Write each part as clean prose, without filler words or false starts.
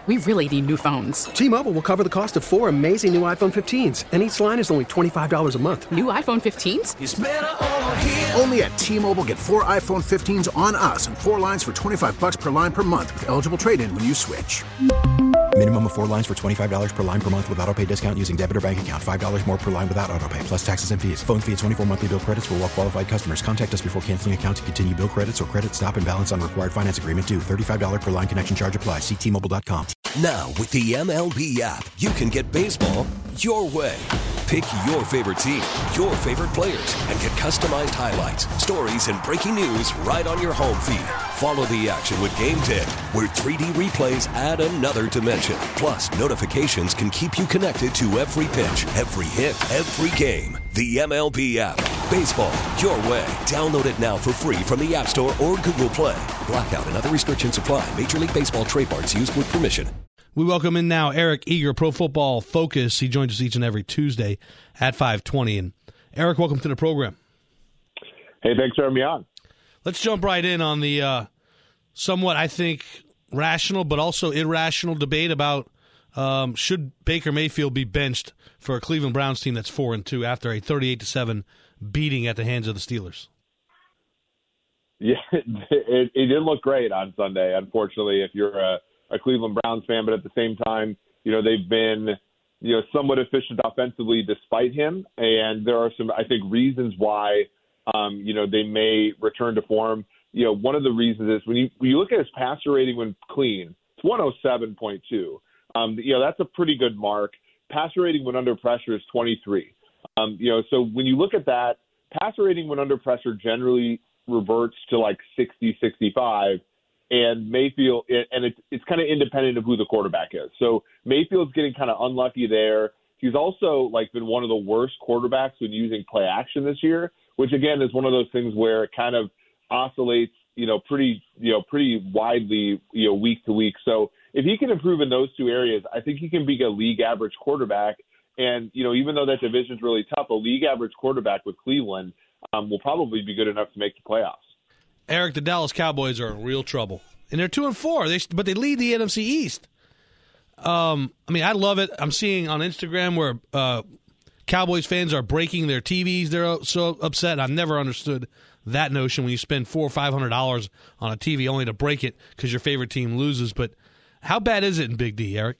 We really need new phones. T-Mobile will cover the cost of 4 amazing new iPhone 15s, and each line is only $25 a month. New iPhone 15s? It's better over here. Only at T-Mobile, get 4 iPhone 15s on us and 4 lines for $25 per line per month with eligible trade-in when you switch. Minimum of 4 lines for $25 per line per month with autopay discount using debit or bank account. $5 more per line without autopay, plus taxes and fees. Phone fee at 24 monthly bill credits for well-qualified customers. Contact us before canceling account to continue bill credits or credit stop and balance on required finance agreement due. $35 per line connection charge applies. See T-Mobile.com. Now, with the MLB app, you can get baseball your way. Pick your favorite team, your favorite players, and get customized highlights, stories, and breaking news right on your home feed. Follow the action with Game Day, where 3D replays add another dimension. Plus, notifications can keep you connected to every pitch, every hit, every game. The MLB app. Baseball your way. Download it now for free from the App Store or Google Play. Blackout and other restrictions apply. Major League Baseball trademarks used with permission. We welcome in now Eric Eager, Pro Football Focus. He joins us each and every Tuesday at 5:20. And Eric, welcome to the program. Hey, thanks for having me on. Let's jump right in on the somewhat, I think, rational but also irrational debate about should Baker Mayfield be benched for a Cleveland Browns team that's 4-2 after a 38-7 beating at the hands of the Steelers. Yeah, it didn't look great on Sunday, unfortunately, if you're a Cleveland Browns fan, but at the same time, they've been, somewhat efficient offensively despite him. And there are some, I think, reasons why, they may return to form. One of the reasons is when you look at his passer rating when clean, it's 107.2. That's a pretty good mark. Passer rating when under pressure is 23. So when you look at that, passer rating when under pressure generally reverts to like 60, 65. And Mayfield, and it's kind of independent of who the quarterback is. So Mayfield's getting kind of unlucky there. He's also been one of the worst quarterbacks when using play action this year, which again is one of those things where it kind of oscillates, pretty widely, week to week. So if he can improve in those two areas, I think he can be a league average quarterback. And even though that division's really tough, a league average quarterback with Cleveland will probably be good enough to make the playoffs. Eric, the Dallas Cowboys are in real trouble. And they're 2-4, but they lead the NFC East. I love it. I'm seeing on Instagram where Cowboys fans are breaking their TVs. They're so upset. I've never understood that notion when you spend $400 or $500 on a TV only to break it because your favorite team loses. But how bad is it in Big D, Eric?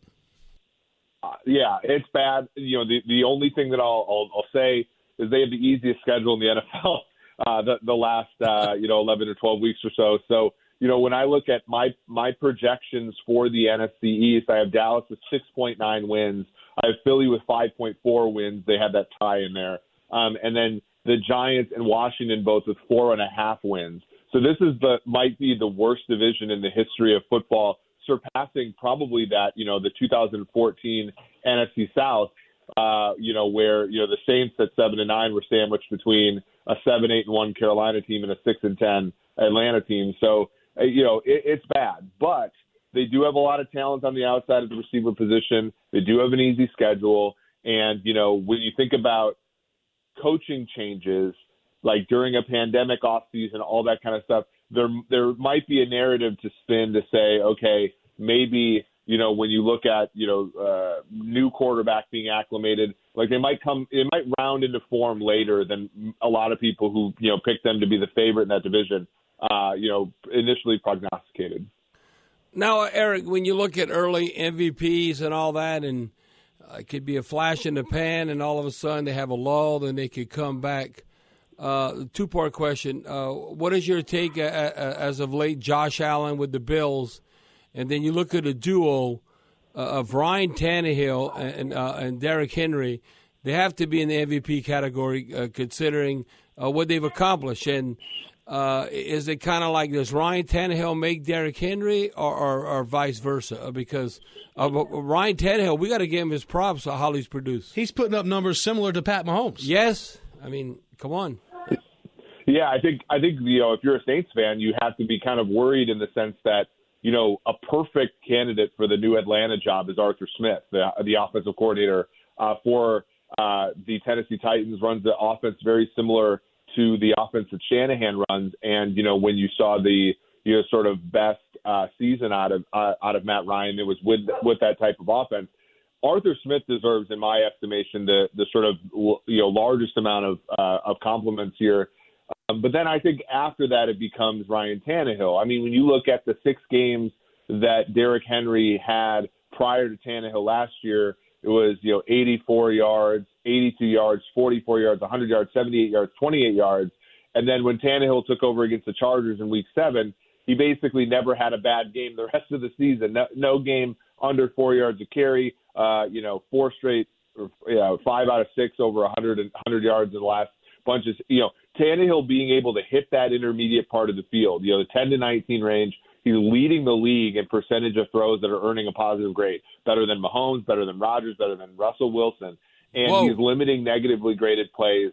Yeah, it's bad. The only thing that I'll say is they have the easiest schedule in the NFL. The last 11 or 12 weeks or so. So, when I look at my projections for the NFC East, I have Dallas with 6.9 wins. I have Philly with 5.4 wins. They have that tie in there. And then the Giants and Washington both with 4.5 wins. So this might be the worst division in the history of football, surpassing probably that, the 2014 NFC South, where, the Saints at 7-9 were sandwiched between a 7-8-1 Carolina team and a 6-10 Atlanta team. So, it's bad, but they do have a lot of talent on the outside of the receiver position. They do have an easy schedule. And, when you think about coaching changes, like during a pandemic offseason, all that kind of stuff, there might be a narrative to spin to say, okay, maybe, when you look at, new quarterback being acclimated, it might round into form later than a lot of people who, picked them to be the favorite in that division, initially prognosticated. Now, Eric, when you look at early MVPs and all that, and it could be a flash in the pan, and all of a sudden they have a lull, then they could come back. Two-part question. What is your take as of late, Josh Allen with the Bills? And then you look at a duo of Ryan Tannehill and Derrick Henry. They have to be in the MVP category considering what they've accomplished. And is it kind of like, does Ryan Tannehill make Derrick Henry or vice versa? Because Ryan Tannehill, we got to give him his props on how he's produced. He's putting up numbers similar to Pat Mahomes. Yes. I mean, come on. Yeah, I think if you're a Saints fan, you have to be kind of worried in the sense that, a perfect candidate for the new Atlanta job is Arthur Smith, the offensive coordinator for the Tennessee Titans, runs the offense very similar to the offense that Shanahan runs. And, when you saw the, sort of best season out of Matt Ryan. It was with that type of offense. Arthur Smith deserves, in my estimation, the sort of largest amount of compliments here. But then I think after that it becomes Ryan Tannehill. I mean, when you look at the 6 games that Derrick Henry had prior to Tannehill last year, it was 84 yards, 82 yards, 44 yards, 100 yards, 78 yards, 28 yards. And then when Tannehill took over against the Chargers in Week 7, he basically never had a bad game the rest of the season. No game under 4 yards a carry. 4 straight, 5 out of 6 over 100 yards in the last bunches. Tannehill being able to hit that intermediate part of the field, the 10 to 19 range. He's leading the league in percentage of throws that are earning a positive grade, better than Mahomes, better than Rodgers, better than Russell Wilson. And he's limiting negatively graded plays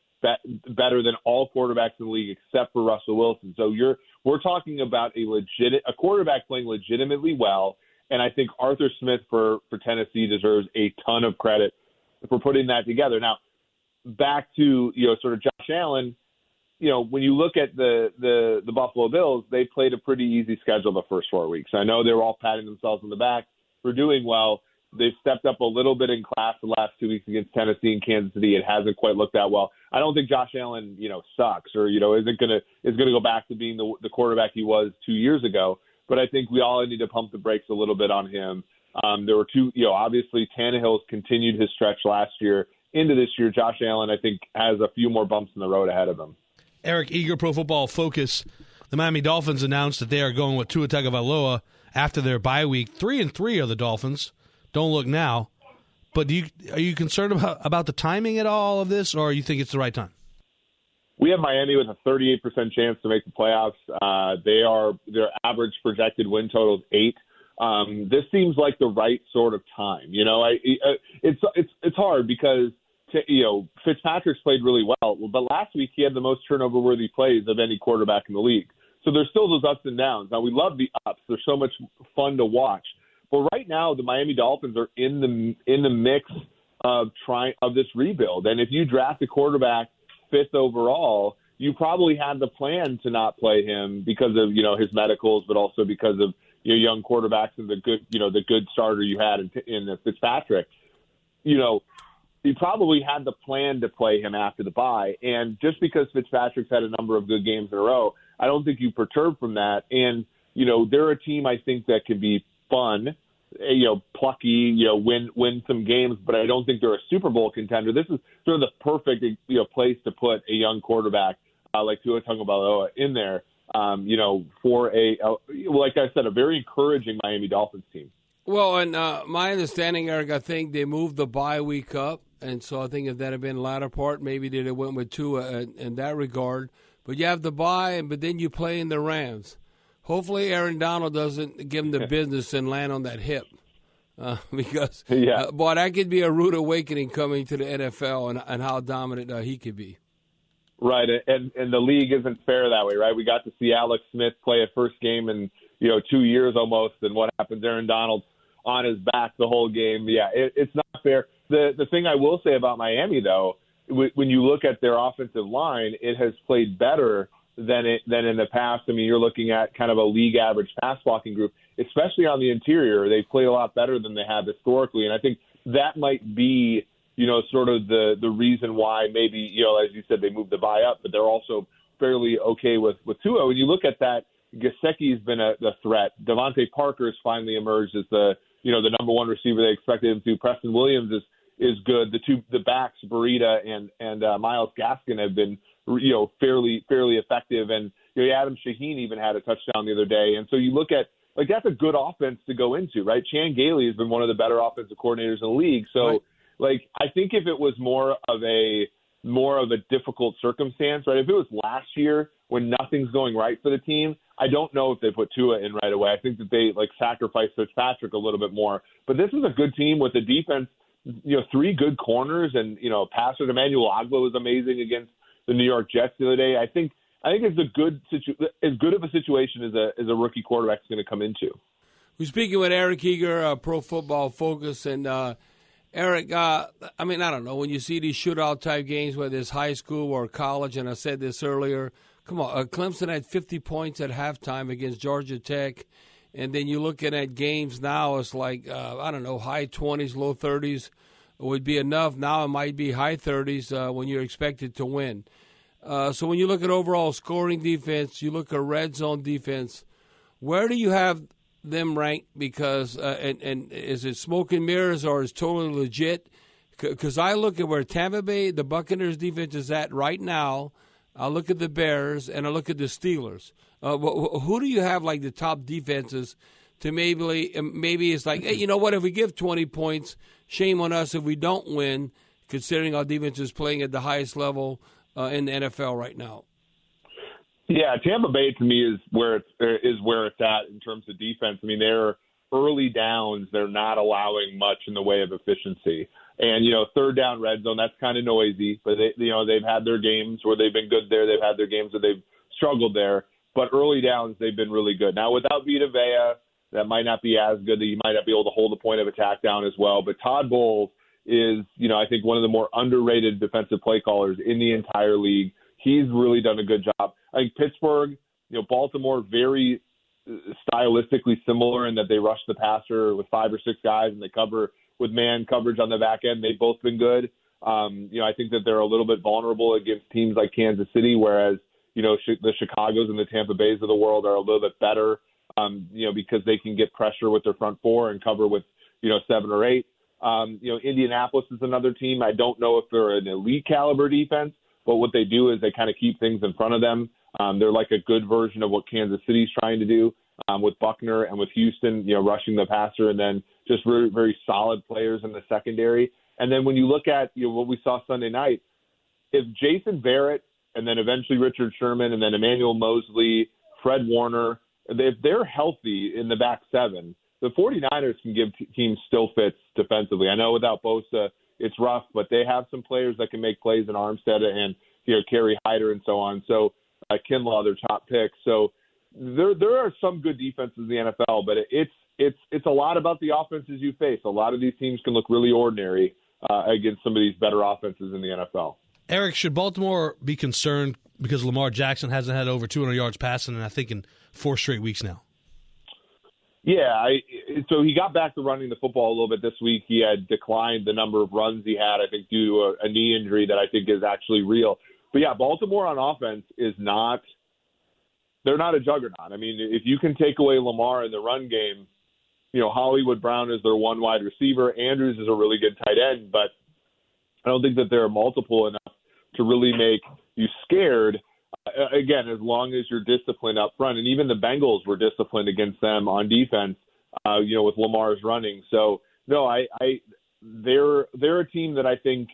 better than all quarterbacks in the league except for Russell Wilson. So we're talking about a quarterback playing legitimately well, and I think Arthur Smith for Tennessee deserves a ton of credit for putting that together. Now, back to sort of Josh Allen. When you look at the Buffalo Bills, they played a pretty easy schedule the first 4 weeks. I know they were all patting themselves on the back for doing well. They've stepped up a little bit in class the last 2 weeks against Tennessee and Kansas City. It hasn't quite looked that well. I don't think Josh Allen, sucks or is going to go back to being the quarterback he was 2 years ago. But I think we all need to pump the brakes a little bit on him. There were two, obviously Tannehill's continued his stretch last year into this year. Josh Allen, I think, has a few more bumps in the road ahead of him. Eric Eager, Pro Football Focus. The Miami Dolphins announced that they are going with Tua Tagovailoa after their bye week. 3-3 are the Dolphins. Don't look now. But are you concerned about the timing at all of this, or you think it's the right time? We have Miami with a 38% chance to make the playoffs. Their average projected win total is 8. This seems like the right sort of time. It's hard because Fitzpatrick's played really well, but last week he had the most turnover-worthy plays of any quarterback in the league. So there's still those ups and downs. Now, we love the ups. They're so much fun to watch. But right now, the Miami Dolphins are in the mix of this rebuild. And if you draft a quarterback 5th overall, you probably had the plan to not play him because of his medicals, but also because of your young quarterbacks and the good starter you had in Fitzpatrick. You probably had the plan to play him after the bye. And just because Fitzpatrick's had a number of good games in a row, I don't think you perturb from that. And, they're a team I think that can be fun, plucky, win some games, but I don't think they're a Super Bowl contender. This is sort of the perfect, place to put a young quarterback like Tua Tagovailoa in there, for like I said, a very encouraging Miami Dolphins team. Well, and my understanding, Eric, I think they moved the bye week up. And so I think if that had been the latter part, maybe they'd have went with Tua in that regard. But you have the bye, but then you play in the Rams. Hopefully Aaron Donald doesn't give him the business and land on that hip. Because, boy, that could be a rude awakening coming to the NFL and how dominant he could be. Right, and the league isn't fair that way, right? We got to see Alex Smith play a first game in 2 years almost, and what happens? Aaron Donald's on his back the whole game. Yeah, it's not fair. The thing I will say about Miami, though, when you look at their offensive line, it has played better than in the past. I mean, you're looking at kind of a league average pass blocking group, especially on the interior. They play a lot better than they have historically, and I think that might be sort of the reason why maybe as you said, they moved the bye up, but they're also fairly okay with Tua. When you look at that, Gesicki's been a threat. Devontae Parker has finally emerged as the number one receiver they expected him to. Preston Williams is good. The backs, Burita and Myles Gaskin, have been fairly effective, and Adam Shaheen even had a touchdown the other day. And so you look at that's a good offense to go into, right? Chan Gailey has been one of the better offensive coordinators in the league. So I think if it was more of a difficult circumstance, right? If it was last year when nothing's going right for the team, I don't know if they put Tua in right away. I think that they sacrificed Fitzpatrick a little bit more. But this is a good team with a defense, 3 good corners, and passer Emmanuel Ogbah was amazing against the New York Jets the other day. I think it's as good of a situation as a rookie quarterback is going to come into. We're speaking with Eric Eager, Pro Football Focus, and Eric, I don't know, when you see these shootout type games, whether it's high school or college, and I said this earlier, come on, Clemson had 50 points at halftime against Georgia Tech, and then you're looking at games now. It's like high 20s, low 30s would be enough. Now it might be high 30s when you're expected to win. So when you look at overall scoring defense, you look at red zone defense. Where do you have them ranked? Because and is it smoke and mirrors or is it totally legit? Because I look at where Tampa Bay, the Buccaneers defense is at right now. I look at the Bears and I look at the Steelers. Who do you have like the top defenses to maybe it's like, hey, you know what? If we give 20 points, shame on us if we don't win, considering our defense is playing at the highest level in the NFL right now. Yeah, Tampa Bay to me is where it's at in terms of defense. I mean, they're early downs. They're not allowing much in the way of efficiency. And, third down red zone, that's kind of noisy. But, they've had their games where they've been good there. They've had their games where they've struggled there. But early downs, they've been really good. Now, without Vita Vea, that might not be as good. That you might not be able to hold the point of attack down as well. But Todd Bowles is, I think one of the more underrated defensive play callers in the entire league. He's really done a good job. I think Pittsburgh, Baltimore, very stylistically similar in that they rush the passer with 5 or 6 guys and they cover with man coverage on the back end. They've both been good. I think that they're a little bit vulnerable against teams like Kansas City, whereas, the Chicagos and the Tampa Bays of the world are a little bit better, because they can get pressure with their front four and cover with, 7 or 8. Indianapolis is another team. I don't know if they're an elite caliber defense, but what they do is they kind of keep things in front of them. They're like a good version of what Kansas City's trying to do with Buckner and with Houston, rushing the passer, and then just very, very solid players in the secondary. And then when you look at what we saw Sunday night, if Jason Verrett and then eventually Richard Sherman and then Emmanuel Mosley, Fred Warner, if they're healthy in the back seven, the 49ers can give teams still fits defensively. I know without Bosa, it's rough, but they have some players that can make plays in Armstead and Kerry Hyder and so on. So Kinlaw, their top pick. So there are some good defenses in the NFL, but it's a lot about the offenses you face. A lot of these teams can look really ordinary against some of these better offenses in the NFL. Eric, should Baltimore be concerned because Lamar Jackson hasn't had over 200 yards passing, and I think in 4 straight weeks now? Yeah, so he got back to running the football a little bit this week. He had declined the number of runs he had, I think, due to a knee injury that I think is actually real. But, yeah, Baltimore on offense is not – they're not a juggernaut. I mean, if you can take away Lamar in the run game, Hollywood Brown is their one wide receiver. Andrews is a really good tight end, but I don't think that they're multiple enough to really make you scared. Again, as long as you're disciplined up front, and even the Bengals were disciplined against them on defense, with Lamar's running. So no, they're a team that I think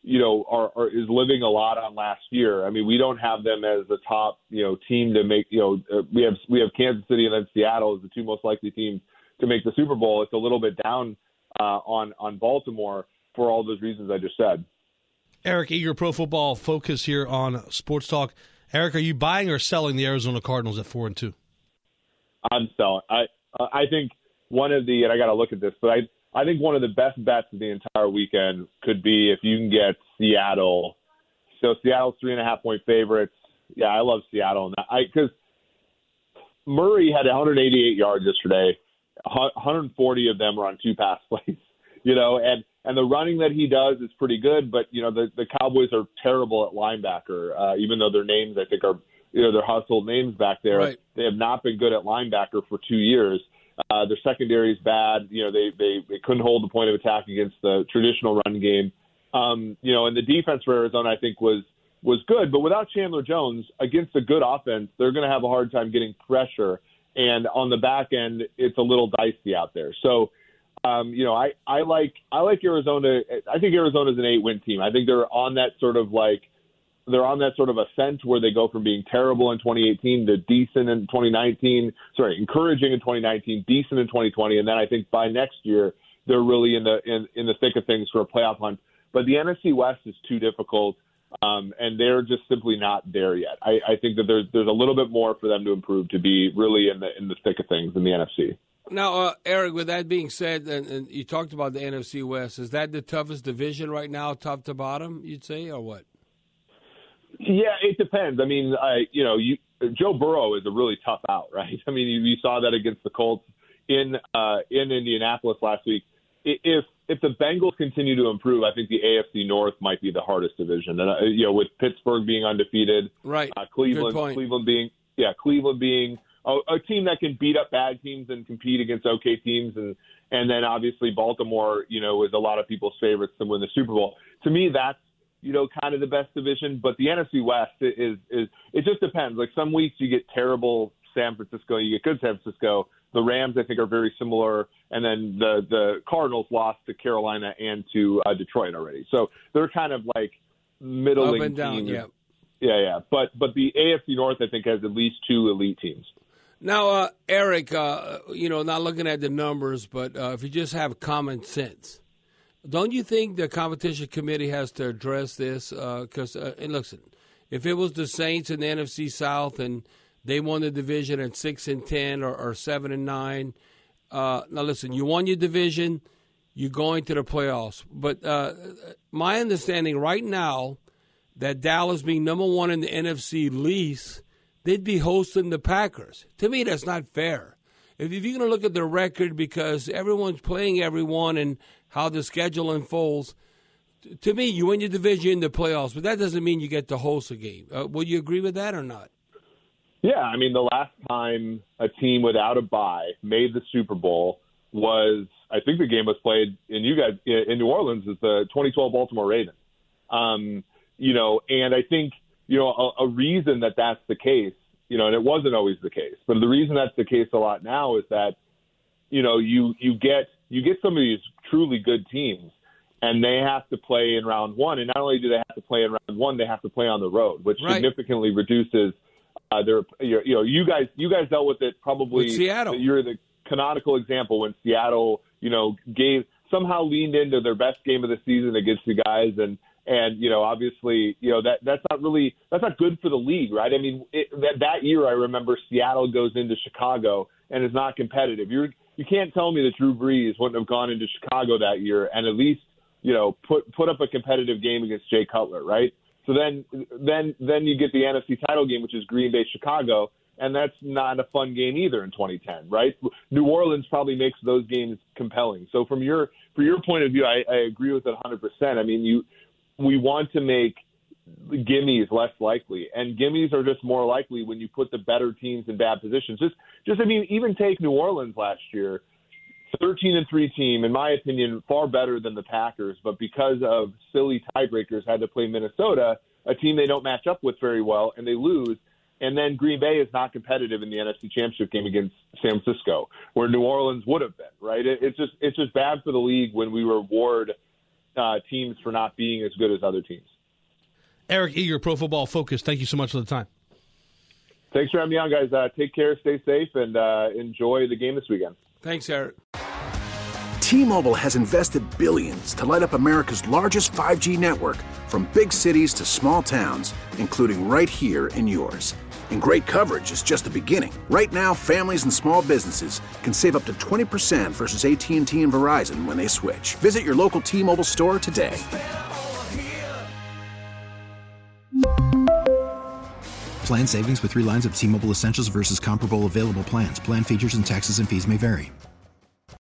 is living a lot on last year. I mean, we don't have them as the top team to make. We have Kansas City and then Seattle as the 2 most likely teams to make the Super Bowl. It's a little bit down on Baltimore for all those reasons I just said. Eric Eager, Pro Football Focus here on Sports Talk. Eric, are you buying or selling the Arizona Cardinals at 4-2? I'm selling. I think one of the, and I got to look at this, but I think one of the best bets of the entire weekend could be if you can get Seattle. So Seattle's 3.5-point favorites. Yeah, I love Seattle. Because Murray had 188 yards yesterday. 140 of them were on 2 pass plays. And the running that he does is pretty good, but, the Cowboys are terrible at linebacker, even though their names, I think, are, their household names back there. Right. They have not been good at linebacker for 2 years. Their secondary is bad. They couldn't hold the point of attack against the traditional run game. And the defense for Arizona, I think, was good. But without Chandler Jones, against a good offense, they're going to have a hard time getting pressure. And on the back end, it's a little dicey out there. So, I like Arizona. I think Arizona's an 8-win team. I think they're on that sort of ascent where they go from being terrible in 2018 to decent in 2019. Encouraging in 2019, decent in 2020, and then I think by next year they're really in the thick of things for a playoff hunt. But the NFC West is too difficult, and they're just simply not there yet. I think that there's a little bit more for them to improve to be really in the thick of things in the NFC. Now, Eric, with that being said, and you talked about the NFC West, is that the toughest division right now, top to bottom, you'd say, or what? Yeah, it depends. I mean, Joe Burrow is a really tough out, right? I mean, you saw that against the Colts in Indianapolis last week. If the Bengals continue to improve, I think the AFC North might be the hardest division. And with Pittsburgh being undefeated, right? Cleveland being a team that can beat up bad teams and compete against okay teams, and then obviously Baltimore, is a lot of people's favorites to win the Super Bowl. To me, that's kind of the best division. But the NFC West is it just depends. Like some weeks you get terrible San Francisco, you get good San Francisco. The Rams, I think, are very similar, and then the Cardinals lost to Carolina and to Detroit already. So they're kind of like middling up and down, teams. Yeah. But the AFC North, I think, has at least two elite teams. Now, Eric, not looking at the numbers, but if you just have common sense, don't you think the competition committee has to address this? Because, and listen, if it was the Saints in the NFC South and they won the division at 6-10 or 7-9. Now, listen, you won your division, you're going to the playoffs. But my understanding right now that Dallas being number one in the NFC least, they'd be hosting the Packers. To me, that's not fair. If you're going to look at the record because everyone's playing everyone and how the schedule unfolds, to me, you win your division in the playoffs, but that doesn't mean you get to host a game. Would you agree with that or not? Yeah, I mean, the last time a team without a bye made the Super Bowl was, I think the game was played in New Orleans, is the 2012 Baltimore Ravens. And I think, a reason that that's the case, and it wasn't always the case, but the reason that's the case a lot now is that, you get some of these truly good teams and they have to play in round one. And not only do they have to play in round one, they have to play on the road, which significantly reduces you guys dealt with it probably. With Seattle. You're the canonical example when Seattle, somehow leaned into their best game of the season against you guys, and obviously, that's not good for the league, right? I mean, that year I remember Seattle goes into Chicago and is not competitive. You can't tell me that Drew Brees wouldn't have gone into Chicago that year and at least put up a competitive game against Jay Cutler, right? So then you get the NFC title game, which is Green Bay Chicago, and that's not a fun game either in 2010, right? New Orleans probably makes those games compelling. So for your point of view, I agree with it 100%. I mean, we want to make gimmies less likely, and gimmies are just more likely when you put the better teams in bad positions. Even take New Orleans last year. 13-3 team, in my opinion, far better than the Packers, but because of silly tiebreakers, had to play Minnesota, a team they don't match up with very well, and they lose. And then Green Bay is not competitive in the NFC Championship game against San Francisco, where New Orleans would have been. Right? It's just bad for the league when we reward teams for not being as good as other teams. Eric Eager, Pro Football Focus. Thank you so much for the time. Thanks for having me on, guys. Take care, stay safe, and enjoy the game this weekend. Thanks, Eric. T-Mobile has invested billions to light up America's largest 5G network, from big cities to small towns, including right here in yours. And great coverage is just the beginning. Right now, families and small businesses can save up to 20% versus AT&T and Verizon when they switch. Visit your local T-Mobile store today. Plan savings with 3 lines of T-Mobile Essentials versus comparable available plans. Plan features and taxes and fees may vary.